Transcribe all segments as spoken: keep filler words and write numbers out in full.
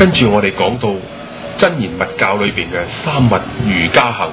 跟住我哋講到真言密教裏邊嘅三密瑜伽行，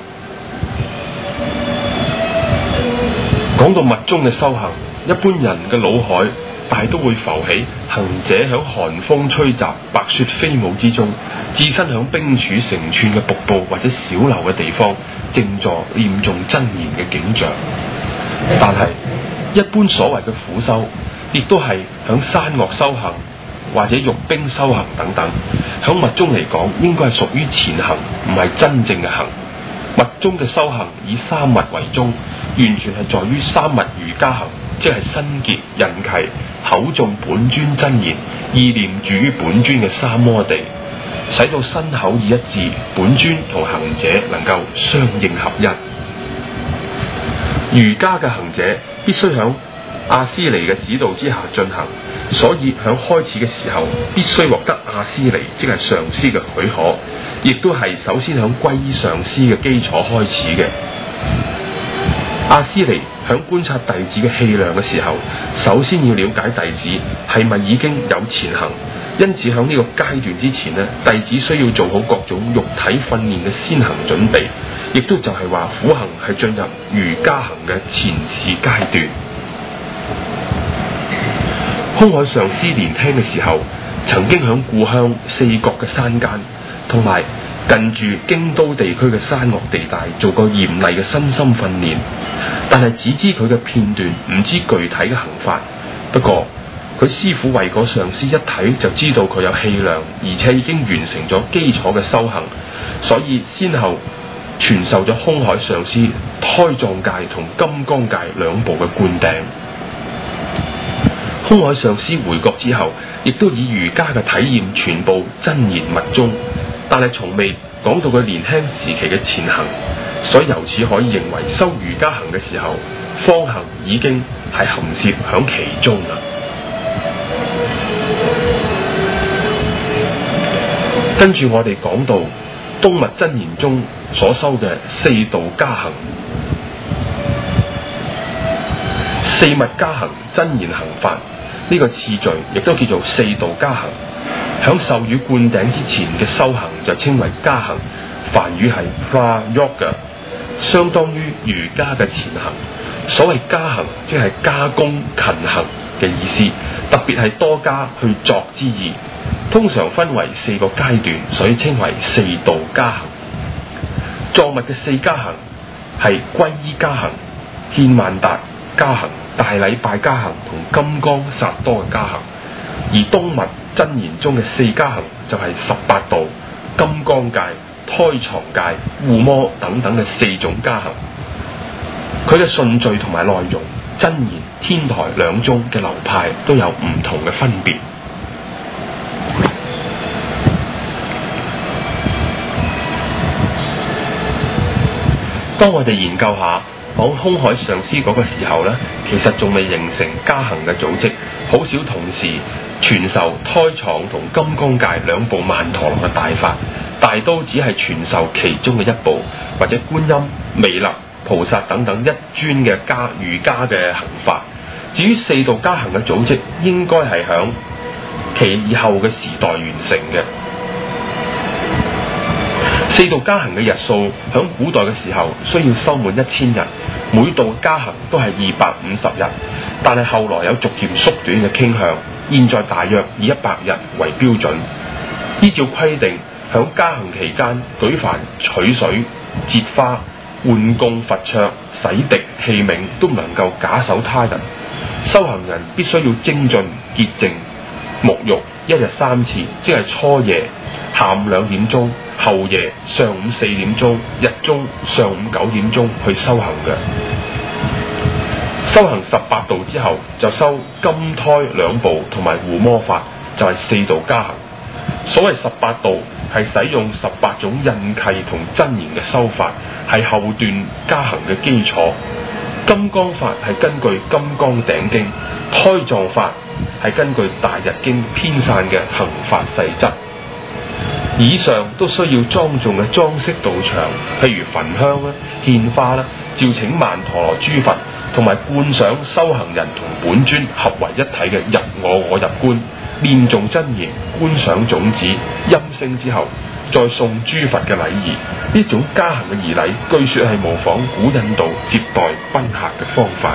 講到密宗嘅修行，一般人嘅腦海大都會浮起行者響寒風吹襲、白雪飛舞之中，置身響冰柱成串嘅瀑布或者小樓嘅地方，靜坐念誦真言嘅景象。但係一般所謂嘅苦修，亦都係響山岳修行或者玉冰修行等等。響密宗嚟講，應該係屬於前行，唔係真正嘅行。密宗嘅修行以三密為宗，完全係在於三密瑜伽行，即係身結印契，口誦本尊真言，意念住於本尊嘅三摩地，使到身口意一致，本尊同行者能夠相應合一。瑜伽嘅行者必須響阿斯尼嘅指導之下進行，所以響開始嘅時候必須獲得阿斯尼，即係上師嘅許可，亦都係首先響皈依上師嘅基礎開始嘅。阿斯尼響觀察弟子嘅氣量嘅時候，首先要了解弟子係咪已經有前行，因此響呢個階段之前呢，弟子需要做好各種肉體訓練嘅先行準備，亦都就係話苦行係進入瑜伽行嘅前示階段。空海上師年輕嘅時候，曾經響故鄉四國嘅山間同埋近住京都地區嘅山岳地帶做過嚴厲嘅身心訓練，但係只知佢嘅片段，唔知具體嘅行法。不過佢師父慧果上師一睇就知道佢有氣量，而且已經完成咗基礎嘅修行，所以先後傳授咗空海上師胎藏界同金剛界兩部嘅灌頂。空海上師回國之後，亦都以瑜伽嘅體驗傳播真言密宗，但係從未講到佢年輕時期嘅前行，所以由此可以認為修瑜伽行嘅時候，方行已經係含攝響其中啦。跟住我哋講到東密真言中所修嘅四度加行，四密加行真言行法，呢個次序亦都叫做四度加行。響授予灌頂之前嘅修行就稱為加行，梵語係 prayoga， 相當於瑜伽嘅前行。所謂加行，即係加工勤行嘅意思，特別係多加去作之意。通常分為四個階段，所以稱為四度加行。藏密嘅四加行係皈依加行、獻曼達加行、大禮拜加行同金剛薩多嘅加行。而東密真言中嘅四加行就係十八度、金剛界、胎藏界、護摩等等嘅四種加行。佢嘅順序同埋內容，真言、天台兩宗嘅流派都有唔同嘅分別。當我哋研究下講空海上師嗰個時候呢，其實仲未形成加行嘅組織，好少同時傳授胎藏同金剛界兩部曼陀羅嘅大法，大都只係傳授其中嘅一部，或者觀音、彌勒、菩薩等等一尊嘅加瑜伽嘅行法。至於四度加行嘅組織，應該係響其以後嘅時代完成嘅。四度加行嘅日數響古代嘅時候需要修滿一千日，每度加行都係二百五十日，但係後來有逐漸縮短嘅傾向，現在大約以一百日為標準。依照規定，響加行期間舉凡取水、接花、換供佛桌、洗滌器皿都唔能夠假手他人。修行人必須要精進潔淨沐浴，一日三次，即係初夜下午兩點鐘、後夜上午四點鐘、日中上午九點鐘去修行嘅。修行十八度之後，就修金胎兩部同埋護摩法，就係、是、四度加行。所謂十八度係使用十八種印契同真言嘅修法，係後段加行嘅基礎。金剛法係根據金剛頂經，胎藏法係根據大日經編散嘅行法細則。以上都需要莊重嘅裝飾道場，譬如焚香啦、獻花啦、召請曼陀羅諸佛，同埋觀想修行人同本尊合為一體嘅入我我入觀。 念誦真言、觀賞種子、音聲之後，再送諸佛嘅禮儀。呢種加行嘅儀禮，據說係模仿古印度接待賓客嘅方法。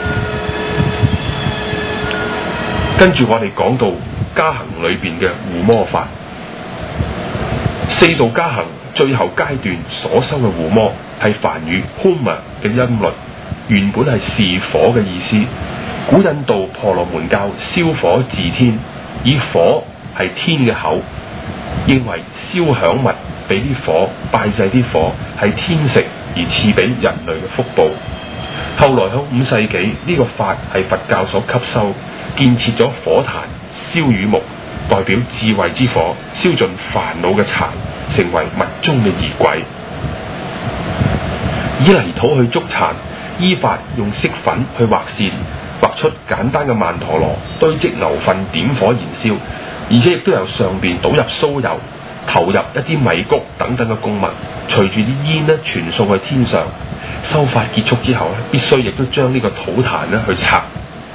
跟住我哋講到加行裏邊嘅護摩法。四道加行最後階段所修嘅護摩係梵語 Homa 嘅音律，原本係示火嘅意思。古印度婆羅門教燒火自天，以火係天嘅口，認為燒響物俾啲火，拜祭啲火係天食而賜俾人類嘅福報。後來喺五世紀呢、這個法係佛教所吸收，建設咗火壇，燒乳木代表智慧之火，燒盡煩惱嘅柴，成為密宗嘅儀軌。以泥土去築壇，依法用色粉去畫線，畫出簡單嘅曼陀羅，堆積牛糞，點火燃燒，而且亦都由上邊倒入酥油，投入一啲米谷等等嘅供物，隨住啲煙咧傳送去天上。修法結束之後咧，必須亦都將呢個土壇咧去拆。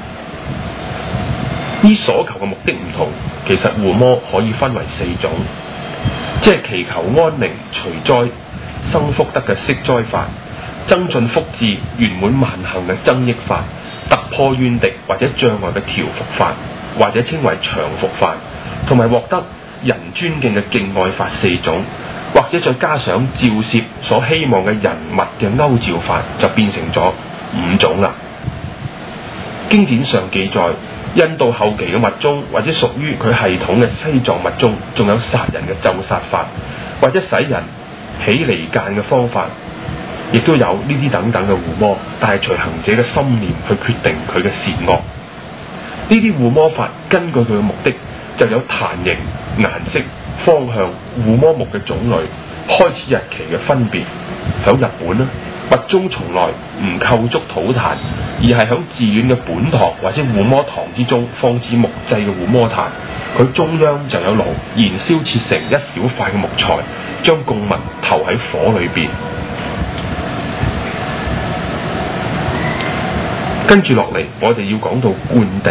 呢所求嘅目的唔同，其實護摩可以分為四種，即係祈求安寧、除災、生福德嘅息災法，增進福智、圓滿萬行嘅增益法，突破怨敵或者障礙嘅調伏法，或者稱為長伏法，同埋獲得人尊敬嘅敬愛法四種，或者再加上照攝所希望嘅人物嘅勾照法，就變成咗五種啦。經典上記載，印度後期嘅密宗或者屬於佢系統嘅西藏密宗，仲有殺人嘅咒殺法，或者使人起離間嘅方法，亦都有呢啲等等嘅護摩，但係隨行者嘅心念去決定佢嘅善惡。呢啲護摩法根據佢嘅目的，就有壇形、顏色、方向、護摩木嘅種類、開始日期嘅分別。響日本呢，密宗從來唔構築土壇，而係響寺院嘅本堂或者護摩堂之中放置木製嘅護摩壇，佢中央就有爐燃燒切成一小塊嘅木材，將供物投喺火裏邊。跟住落嚟，我哋要講到灌頂。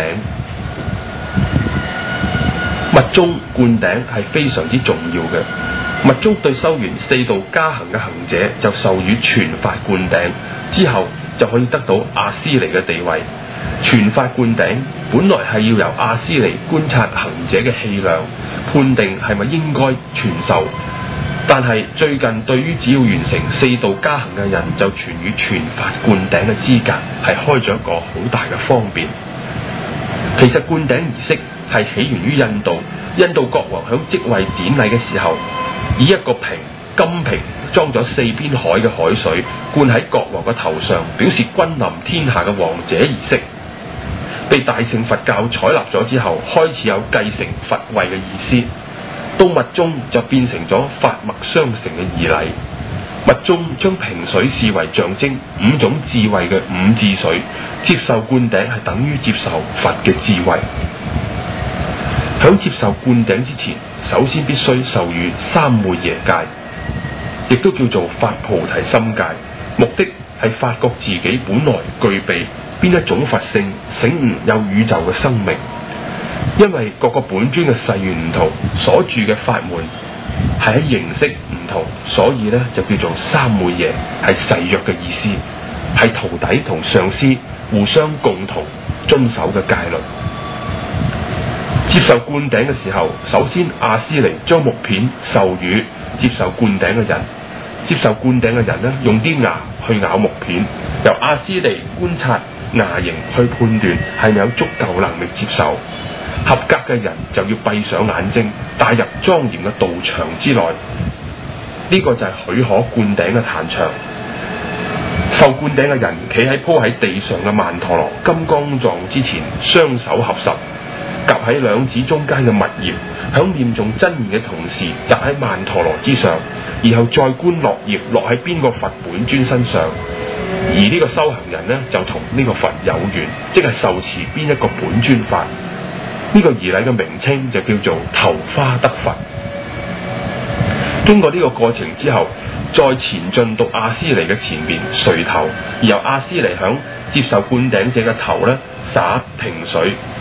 密宗灌頂係非常之重要嘅。密宗對修完四道加行嘅行者，就授予傳法灌頂，之後就可以得到阿斯尼嘅地位。傳法灌頂本來係要由阿斯尼觀察行者嘅氣量，判定係咪應該傳授。但係最近對於只要完成四道加行嘅人，就傳予傳法灌頂嘅資格，係開咗一個好大嘅方便。其實灌頂儀式係起源於印度，印度國王響即位典禮嘅時候，以一個瓶金瓶裝咗四邊海嘅海水，灌喺國王嘅頭上，表示君臨天下嘅王者儀式。被大乘佛教採納咗之後，開始有繼承佛位嘅意思。到密宗就變成咗法脈相承嘅儀禮。密宗將瓶水視為象徵五種智慧嘅五智水，接受灌頂係等於接受佛嘅智慧。響接受灌頂之前，首先必須授予三昧耶戒，亦都叫做發菩提心戒，目的係發覺自己本來具備邊一種佛性，醒悟有宇宙嘅生命。因為各個本尊嘅誓願唔同，所住嘅法門係喺形式唔同，所以咧就叫做三昧耶，係誓約嘅意思，係徒弟同上師互相共同遵守嘅戒律。接受灌頂嘅時候，首先阿斯尼將木片授予接受灌頂嘅人，接受灌頂嘅人咧用啲牙去咬木片，由阿斯尼觀察牙形去判斷係咪有足夠能力接受。合格嘅人就要閉上眼睛，帶入莊嚴嘅道場之內。呢、這個就係許可灌頂嘅壇場。受灌頂嘅人企喺鋪喺地上嘅曼陀羅金剛藏之前，雙手合十，夾喺兩指中間嘅密葉，響念誦真言嘅同時，擲喺曼陀羅之上，然後再觀落葉落喺邊個佛本尊身上。而呢個修行人呢，就同呢個佛有緣，即係受持邊一個本尊法。呢個儀禮嘅名稱就叫做頭花得佛。經過呢個過程之後，再前進到阿斯尼嘅前面垂頭，而由阿斯尼響接受灌頂者嘅頭咧灑瓶水，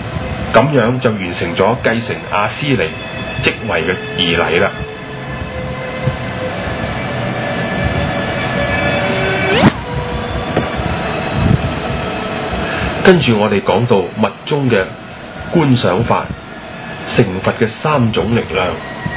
咁樣就完成咗繼承阿斯尼職位嘅儀禮啦。跟住我哋講到密宗嘅觀想法，成佛嘅三種力量。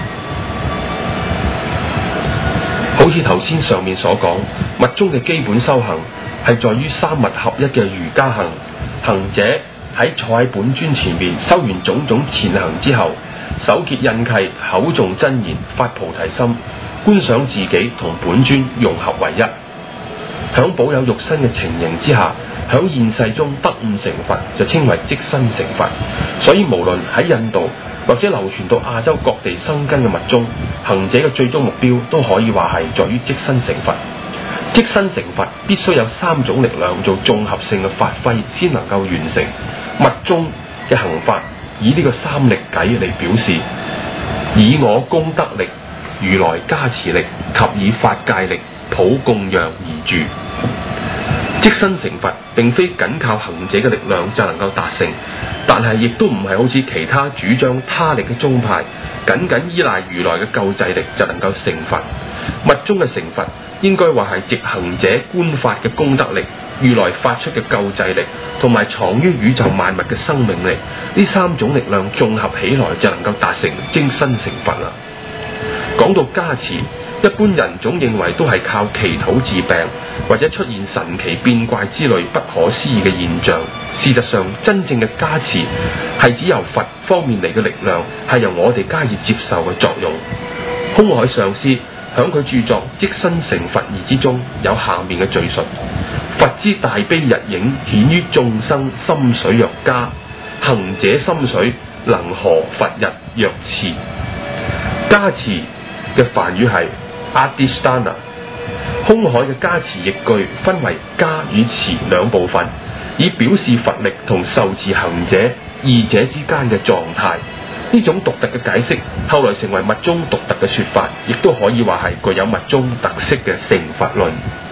好似頭先上面所講，密宗嘅基本修行係在於三密合一嘅瑜伽行。行者喺坐喺本尊前面修完種種前行之後，手結印契，口誦真言，發菩提心，觀想自己同本尊融合為一。響保有肉身嘅情形之下，響現世中得悟成佛，就稱為即身成佛。所以無論喺印度或者流傳到亞洲各地生根嘅密宗，行者嘅最終目標都可以話係在於即身成佛。即身成佛必須有三種力量做綜合性嘅發揮，先能夠完成。密宗嘅行法以呢個三力偈嚟表示，以我功德力、如來加持力及以法界力普供養而住。即身成佛並非僅靠行者嘅力量就能夠達成，但係亦都唔係好似其他主張他力嘅宗派，僅僅依賴如來嘅救濟力就能夠成佛。密宗嘅成佛應該話係藉行者觀法嘅功德力、如來發出嘅救濟力，同埋藏於宇宙萬物嘅生命力，呢三種力量綜合起來就能夠達成即身成佛啦。講到加持，一般人總認為都係靠祈禱治病，或者出現神奇變怪之類不可思議嘅現象。事實上，真正嘅加持係指由佛方面嚟嘅力量，係由我哋加以接受嘅作用。空海上師響佢著作《即身成佛義》之中有下面嘅敘述：佛之大悲日影顯於眾生心水若加，行者心水能何佛日若持。加持嘅梵語係Adhisthana。空海嘅加持譯句分為加與持兩部分，以表示佛力同受持行者二者之間嘅狀態。呢種獨特嘅解釋後來成為密宗獨特嘅說法，亦都可以話係具有密宗特色嘅成佛論。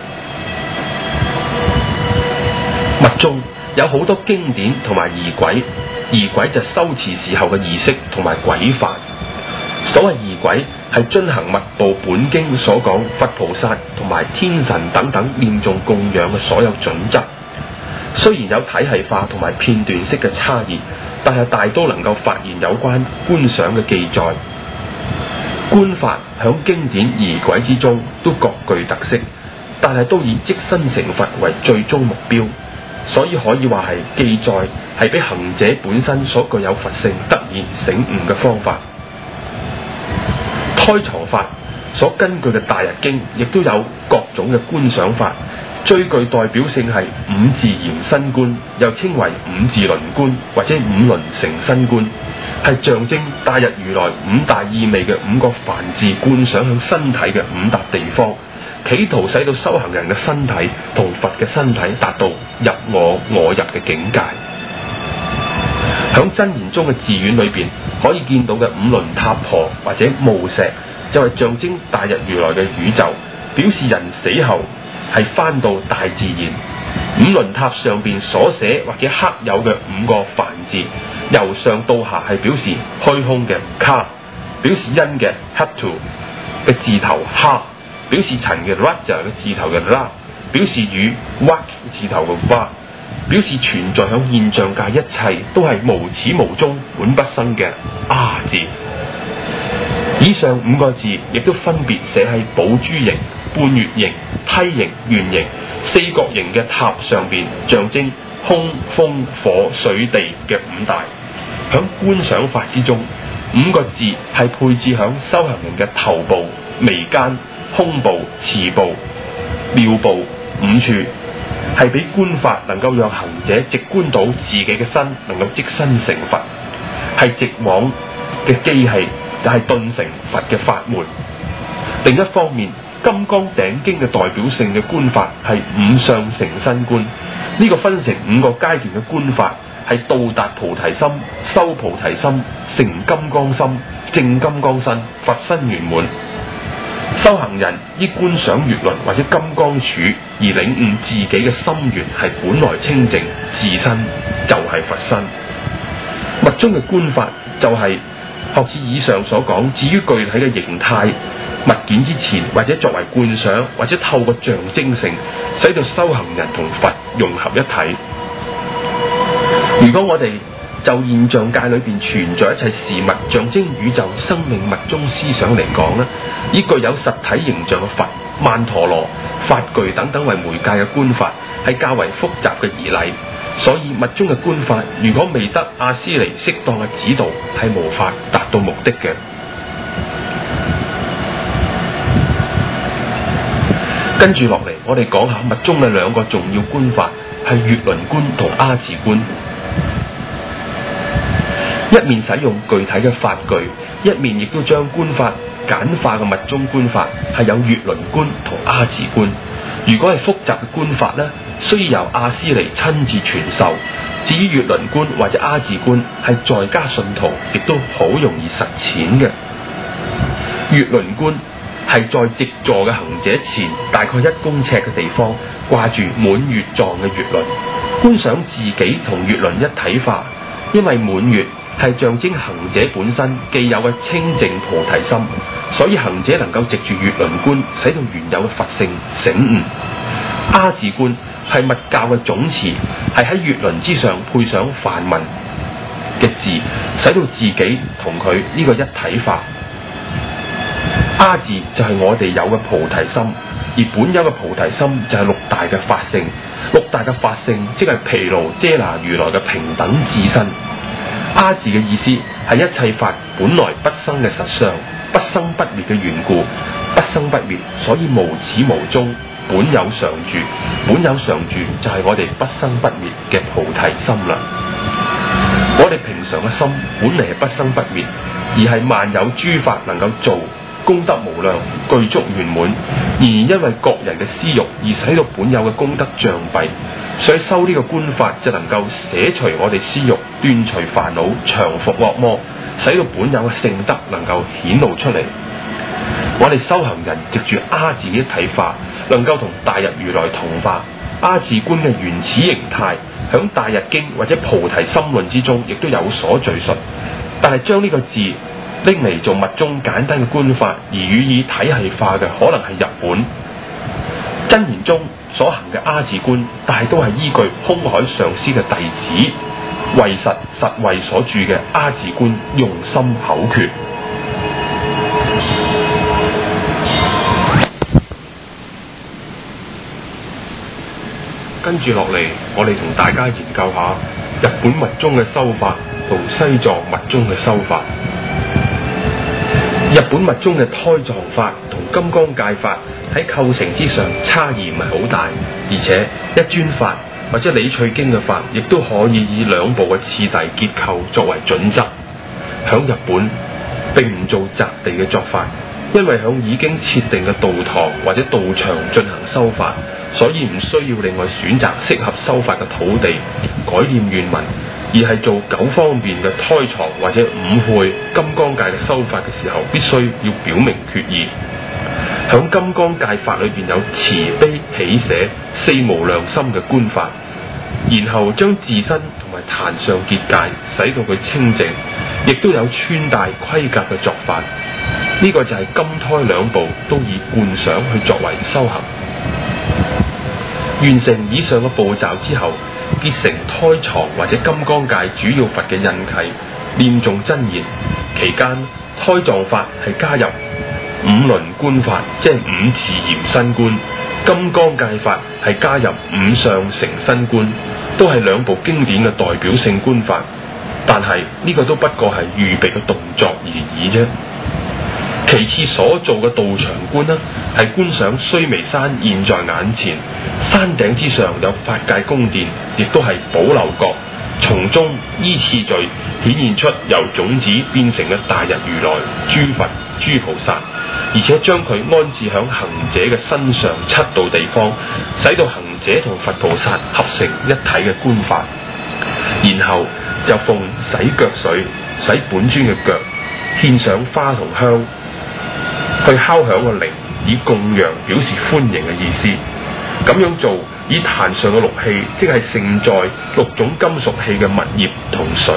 密宗有好多經典同埋儀軌，儀軌就修持時候嘅儀式同埋軌範。所謂儀軌係遵行密部本經所講佛菩薩同埋天神等等念誦供養嘅所有準則。雖然有體系化同埋片段式嘅差異，但係大都能夠發現有關觀想嘅記載。觀法響經典儀軌之中都各具特色，但係都以即身成佛為最終目標，所以可以話係記載係俾行者本身所具有佛性得以醒悟嘅方法。開藏法所根據嘅大日經亦都有各種嘅觀想法，最具代表性係五字延伸觀，又稱為五字輪觀或者五輪成身觀，係象徵大日如來五大意味嘅五個梵字觀想向身體嘅五笪地方，企圖使到修行人嘅身體同佛嘅身體達到入我我入嘅境界。響真言中嘅寺院裏邊可以見到嘅五輪塔婆或者墓石，就係象徵大日如來嘅宇宙，表示人死後係翻到大自然。五輪塔上邊所寫或者刻有嘅五個梵字，由上到下係表示虛空嘅卡，表示因嘅 hatu 嘅字頭哈，表示塵嘅 raja 嘅字頭嘅拉，表示雨 wak 字頭嘅 va，表示存在響現象界一切都係無始無終本不生嘅啊字。以上五個字亦都分別寫喺寶珠形、半月形、梯形、圓形、四角形嘅塔上邊，象徵空、風、火、水、地嘅五大。響觀想法之中，五個字係配置響修行人嘅頭部、眉間、胸部、臍部、尿部五處，係俾觀法能夠讓行者直觀到自己嘅身能夠即身成佛，係直往嘅機器，就係頓成佛嘅法門。另一方面，金剛頂經嘅代表性嘅觀法係五相成身觀，呢、這個分成五個階段嘅觀法，係到達菩提心、修菩提心、成金剛心、證金剛身、佛身圓滿。修行人依觀想月輪或者金剛杵而領悟自己嘅心源係本來清淨，自身就係佛身。 密宗嘅觀法就係、是、學似以上所講，至於具體嘅形態物件之前，或者作為觀想，或者透過象徵性，使到修行人同佛融合一體。如果我哋就現象界裏邊存在一切事物，象徵宇宙生命密宗思想嚟講呢，以具有實體形象嘅佛、曼陀羅、法具等等為媒介嘅觀法，係較為複雜嘅儀禮。所以密宗嘅觀法，如果未得阿斯尼適當嘅指導，係無法達到目的嘅。跟住落嚟，我哋講下密宗嘅兩個重要觀法，係月輪觀同阿字觀。一面使用具體嘅法具，一面亦都將觀法簡化嘅密宗觀法，係有月輪觀同阿字觀。如果係複雜嘅觀法呢，需要由阿斯尼親自傳授。至於月輪觀或者阿字觀，係在家信徒亦都好容易實踐嘅。月輪觀係在靜坐嘅行者前大概一公尺嘅地方掛住滿月狀嘅月輪，觀想自己同月輪一體化。因為滿月係象徵行者本身既有嘅清淨菩提心，所以行者能夠藉住月輪觀，使到原有嘅佛性醒悟。阿字觀係密教嘅總持，係喺月輪之上配上梵文嘅字，使到自己同佢呢個一體化。阿字就係我哋有嘅菩提心，而本有嘅菩提心就係六大嘅法性。六大嘅法性即係毗盧遮那如來嘅平等自身。阿字嘅意思係一切法本來不生嘅實相，不生不滅嘅緣故，不生不滅，所以無始無終，本有常住。本有常住就係我哋不生不滅嘅菩提心啦。我哋平常嘅心本嚟係不生不滅，而係萬有諸法能夠做，功德無量，具足圓滿。然而因為各人嘅私欲而使到本有嘅功德障蔽，所以修呢個觀法就能夠捨除我哋私欲，斷除煩惱，降伏惡魔，使到本有嘅聖德能夠顯露出嚟。我哋修行人藉住阿字一體化，能夠同大日如來同化。阿字觀嘅原始形態響大日經或者菩提心論之中亦都有所敘述，但係將呢個字拎嚟做密宗簡單嘅觀法而予以體系化嘅，可能係日本。真言中所行嘅阿字觀，大都係依據空海上師嘅弟子慧實實慧所著嘅阿字觀用心口訣。跟住落嚟，我哋同大家研究下日本密宗嘅修法同西藏密宗嘅修法。日本密宗嘅胎藏法同金剛界法喺構成之上差異唔係好大，而且一尊法或者理趣經嘅法，亦都可以以兩部嘅次第結構作為準則。響日本並唔做擇地嘅作法，因為響已經設定嘅道堂或者道場進行修法，所以唔需要另外選擇適合修法嘅土地改念願文，而係做九方面嘅胎藏或者五會金剛界嘅修法嘅時候，必須要表明決意。響金剛界法裏邊有慈悲喜捨四無量心嘅觀法，然後將自身同埋壇上結界使到佢清淨，亦都有穿戴規格嘅作法。呢、這個就係金胎兩部都以觀想去作為修行。完成以上嘅步驟之後，結成胎藏或者金剛界主要佛嘅印契，念誦真言。期間胎藏法係加入五輪觀法，即係五次嚴身觀；金剛界法係加入五相成身觀，都係兩部經典嘅代表性觀法。但係呢、這個都不過係預備嘅動作而已啫。其次所做嘅道場觀呢，係觀想須彌山現在眼前，山頂之上有法界宮殿，亦都係寶樓閣，從中依次序顯現出由種子變成嘅大日如來、諸佛、諸菩薩，而且將佢安置響行者嘅身上七度地方，使到行者同佛菩薩合成一體嘅觀法。然後就奉洗腳水洗本尊嘅腳，獻上花同香，去敲響個鈴，以供養表示歡迎嘅意思。咁樣做，以壇上嘅六器，即係盛載六種金屬器嘅物業同水，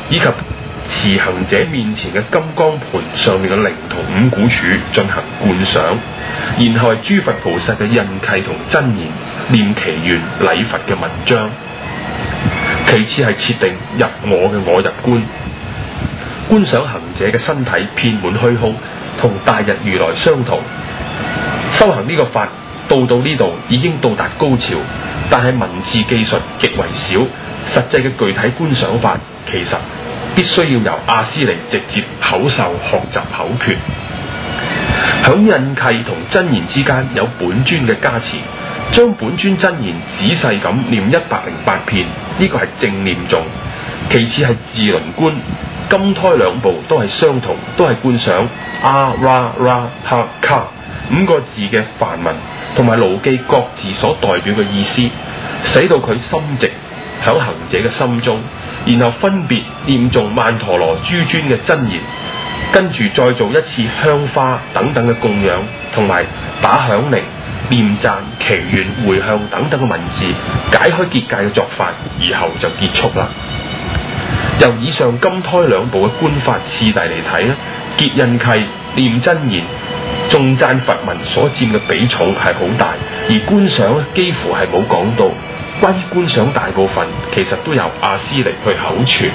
以及持行者面前嘅金剛盤上面嘅靈同五股柱進行觀想，然後係諸佛菩薩嘅印契同真言念祈願禮佛嘅文章。其次係設定入我嘅我入觀，觀想行者嘅身體遍滿虛空，同大日如來相同。修行呢個法到到呢度已經到達高潮，但係文字技術極為少，實際嘅具體觀想法其實必須要由阿斯尼直接口授學習口訣。響印契同真言之間有本尊嘅加持，將本尊真言仔細咁念一百零八遍，呢個係正念誦。其次係自輪觀，金胎兩部都係相同，都係觀想阿拉拉哈卡五個字嘅梵文，同埋牢記各自所代表嘅意思，使到佢心直響行者嘅心中，然後分別念誦曼陀羅諸尊嘅真言，跟住再做一次香花等等嘅供養，同埋打響鈴、念讚、祈願、回向等等嘅文字，解開結界嘅作法，而後就結束啦。由以上金胎兩部嘅觀法次第嚟睇咧，結印契、念真言、頌讚佛文所佔嘅比重係好大，而觀想咧幾乎係冇講到。關於觀想大部分其實都由阿斯尼去口傳，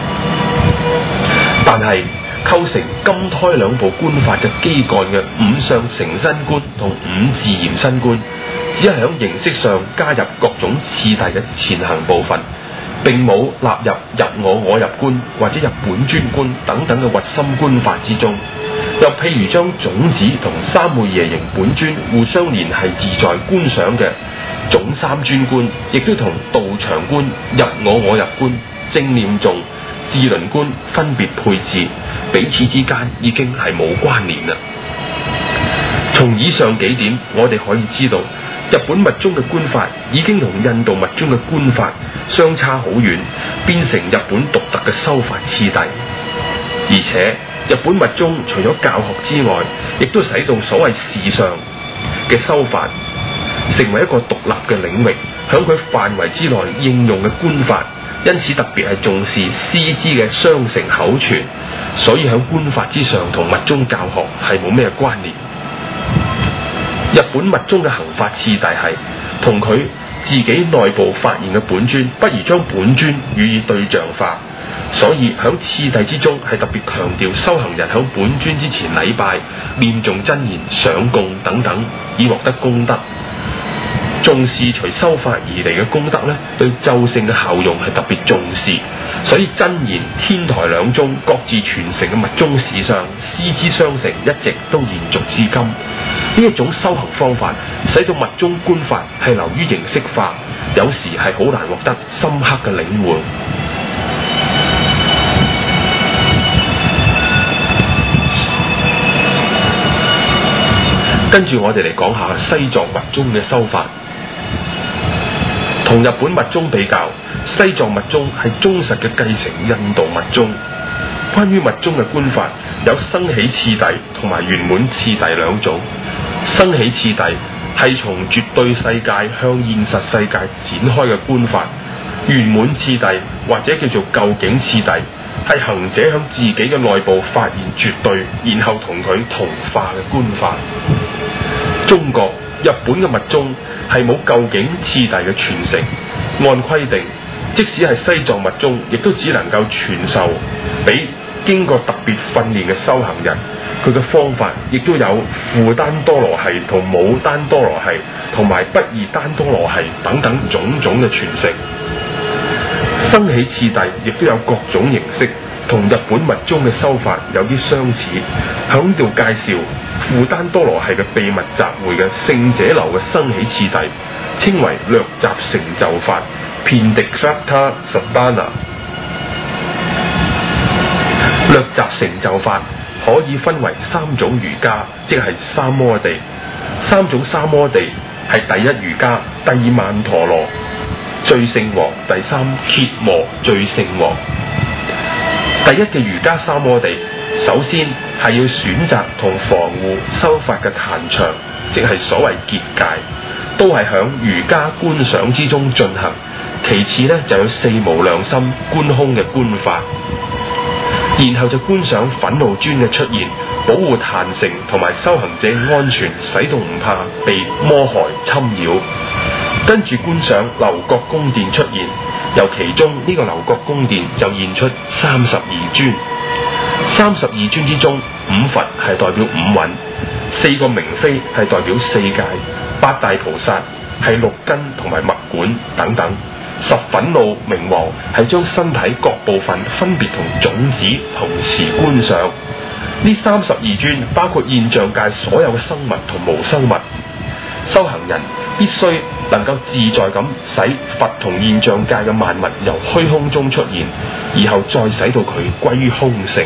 但係構成金胎兩部觀法嘅基幹嘅五相成身觀同五自現身觀，只係喺形式上加入各種次第嘅前行部分，並冇納入入我我入觀或者入本尊觀等等嘅核心觀法之中。又譬如將種子同三昧耶形本尊互相聯繫自在觀想嘅總三尊觀，亦都同道場觀、入我我入觀、正念誦、自輪觀分別配置，彼此之間已經係冇關聯啦。從以上幾點，我哋可以知道，日本密宗嘅觀法已經同印度密宗嘅觀法相差好遠，變成日本獨特嘅修法次第。而且日本密宗除咗教學之外，亦都使到所謂事上嘅修法成為一個獨立嘅領域，響佢範圍之內應用嘅觀法，因此特別係重視師資嘅相承口傳，所以響觀法之上同密宗教學係冇咩關聯。日本密宗嘅行法次第係同佢自己內部發現嘅本尊，不如將本尊予以對象化，所以響次第之中係特別強調修行人響本尊之前禮拜、念誦真言、上供等等，以獲得功德。重視隨修法而嚟嘅功德咧，對咒性嘅效用係特別重視，所以真言、天台兩宗各自傳承嘅密宗史上師之相承，一直都延續至今。呢一種修行方法，使到密宗觀法係流於形式化，有時係好難獲得深刻嘅領會。跟住我哋嚟講下西藏密宗嘅修法。同日本密宗比較，西藏密宗係忠實嘅繼承印度密宗。關於密宗嘅觀法，有生起次第同埋圓滿次第兩種。生起次第係從絕對世界向現實世界展開嘅觀法，圓滿次第或者叫做究竟次第，係行者向自己嘅內部發現絕對，然後同佢同化嘅觀法。中國、日本嘅密宗係冇究竟次第嘅傳承，按規定，即使係西藏密宗，亦都只能夠傳授俾經過特別訓練嘅修行人。佢嘅方法亦都有負丹多羅系同冇丹多羅系，同埋不二丹多羅系等等種種嘅傳承。生起次第亦都有各種形式，同日本密宗嘅修法有啲相似。響度介紹負丹多羅系嘅秘密集會嘅聖者流嘅生起次第，稱為略集成就法 Pindikshata Sadhana。 略集成就法可以分為三種瑜伽，即係三摩地。三種三摩地係第一瑜伽、第二曼陀羅最勝王、第三羯磨最勝王。第一嘅瑜伽三摩地，首先係要選擇同防護修法嘅壇場，即係所謂結界。 都係響瑜伽觀想之中進行。其次呢，就有四無量心觀空嘅觀法，然後就觀想憤怒磚嘅出現，保護壇城同埋修行者安全，使到唔怕被魔害侵擾。跟住觀想樓閣宮殿出現，由其中呢個樓閣宮殿就現出三十二尊。三十二尊之中，五佛係代表五蘊，四個明妃係代表四界，八大菩薩係六根同埋脈管等等。十憤怒明王係將身體各部分分別同種子同時觀想。呢三十二尊包括現象界所有嘅生物同無生物。修行人必須能夠自在咁使佛同現象界嘅萬物由虛空中出現，然後再使到佢歸於空性。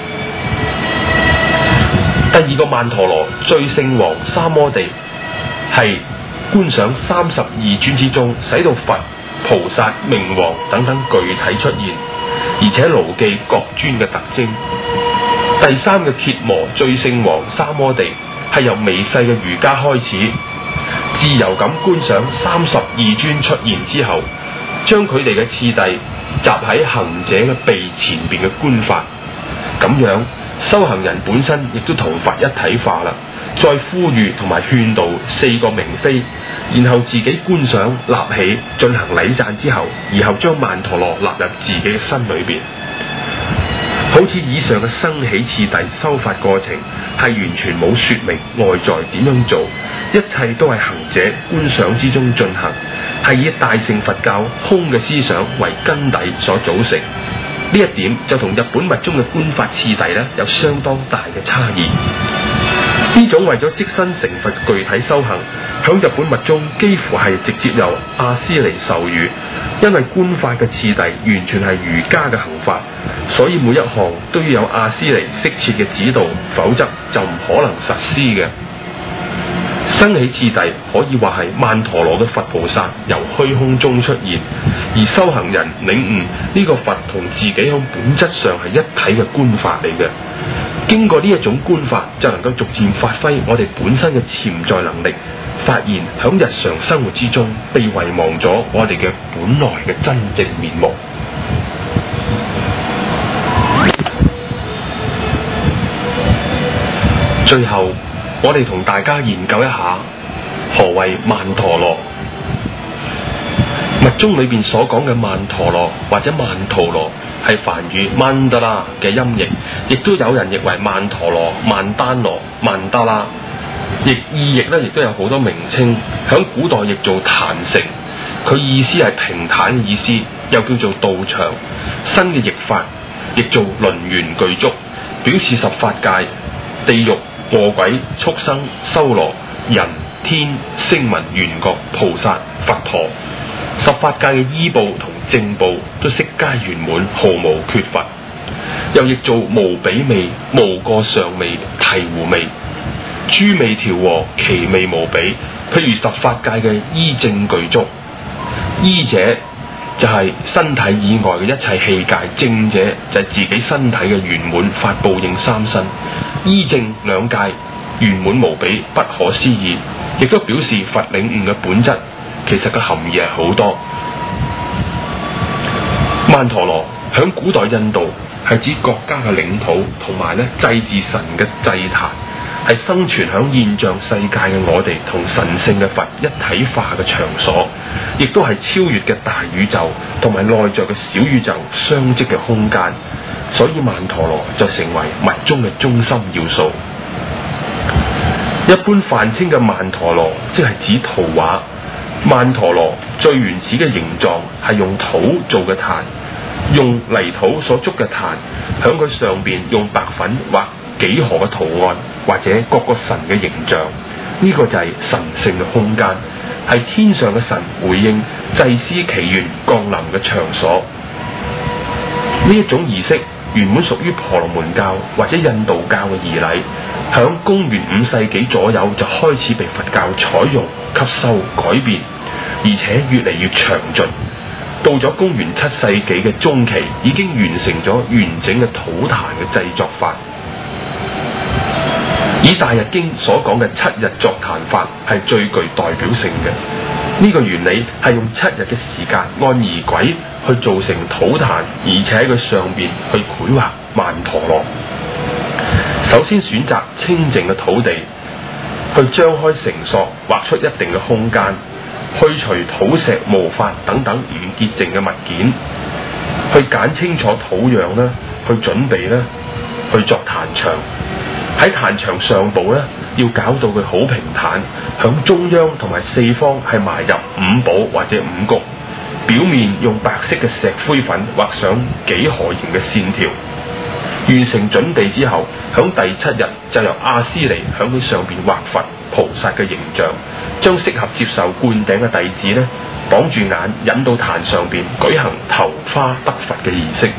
第二個曼陀羅最勝王三摩地係觀想三十二尊之中，使到佛、菩薩、明王等等具體出現，而且牢記各尊嘅特徵。第三個羯磨最勝王三摩地係由微細嘅瑜伽開始，自由咁觀想三十二尊出現之後，將佢哋嘅次第集喺行者嘅鼻前邊嘅觀法，咁樣修行人本身亦都同佛一體化啦。再呼籲同埋勸導四個明妃，然後自己觀想立起進行禮讚之後，然後將曼陀羅納入自己嘅身裏邊。好似以上嘅生起次第修法過程係完全冇說明外在點樣做，一切都係行者觀想之中進行，係以大乘佛教空嘅思想為根底所組成。呢一點就同日本密宗嘅觀法次第咧有相當大嘅差異。呢種為咗即身成佛具體修行，響日本密宗幾乎係直接由阿斯尼授予，因為觀法嘅次第完全係瑜伽嘅行法，所以每一項都要有阿斯尼適切嘅指導，否則就唔可能實施嘅。生起次第可以話係曼陀羅嘅佛菩薩由虛空中出現，而修行人領悟呢個佛同自己喺本質上係一體嘅觀法嚟嘅。經過呢一種觀法，就能夠逐漸發揮我哋本身嘅潛在能力，發現響日常生活之中被遺忘咗我哋嘅本來嘅真正面目。最後，我哋同大家研究一下何謂曼陀羅。密宗裏邊所講嘅曼陀羅或者曼陀羅係梵語曼德拉嘅音譯，亦都有人譯為曼陀羅、曼丹羅、曼德拉，亦意譯咧亦都有好多名稱。響古代譯做壇城，佢意思係平坦嘅意思，又叫做道場。新嘅譯法譯做輪圓具足，表示十法界、地獄、餓鬼、畜生、修羅、人、天、聲聞、緣覺、菩薩、佛陀，十法界嘅依報同正報都悉皆圓滿，毫無缺乏。又譯做無比味、無過上味、醍醐味，諸味調和，其味無比。譬如十法界嘅依正具足，依者就係身體以外嘅一切器界，正者就係自己身體嘅圓滿法報應三身。依正兩界圓滿無比，不可思議，亦都表示佛領悟嘅本質。其實個含義係好多。曼陀羅響古代印度係指國家嘅領土，同埋咧祭祀神嘅祭壇，係生存響現象世界嘅我哋同神聖嘅佛一體化嘅場所，亦都係超越嘅大宇宙同埋內在嘅小宇宙相積嘅空間。所以曼陀羅就成為密宗嘅中心要素。一般泛稱嘅曼陀羅即係指圖畫。曼陀羅最原始嘅形狀係用土做嘅壇，用泥土所築嘅壇，響佢上邊用白粉畫幾何嘅圖案，或者各個神嘅形象。呢、這個就係神聖嘅空間，係天上嘅神回應祭司祈願降臨嘅場所。呢一種儀式原本屬於婆羅門教或者印度教嘅儀禮，響公元五世紀左右就開始被佛教採用、吸收、改變，而且越嚟越詳盡。到咗公元七世紀嘅中期，已經完成咗完整嘅土壇嘅製作法。 以《大日經》所講嘅七日作壇法係最具代表性嘅。呢、這個原理係用七日嘅時間按儀軌去做成土壇，而且喺佢上邊去繪畫曼陀羅。首先選擇清淨嘅土地，去張開繩索，畫出一定嘅空間，去除土石、毛髮等等唔潔淨嘅物件，去揀清楚土壤啦，去準備啦，去作壇場。喺壇場上部咧，要搞到佢好平坦，響中央同埋四方係埋入五寶或者五穀，表面用白色嘅石灰粉畫上幾何形嘅線條。完成準備之後，響第七日就由阿斯尼響佢上邊畫佛菩薩嘅形象，將適合接受灌頂嘅弟子咧綁住眼，引到壇上邊舉行頭花得佛嘅儀式。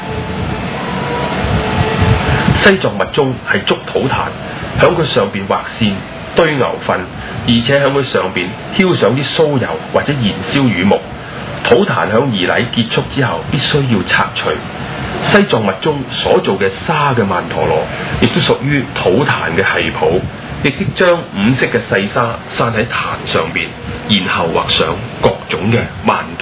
西藏密宗係築土壇，響佢上邊畫線堆牛糞，而且響佢上邊澆上啲酥油或者燃燒乳木。土壇響儀禮結束之後必須要拆除。西藏密宗所做嘅沙嘅曼陀羅，亦都屬於土壇嘅系譜，亦都將五色嘅細沙散喺壇上邊，然後畫上各種嘅曼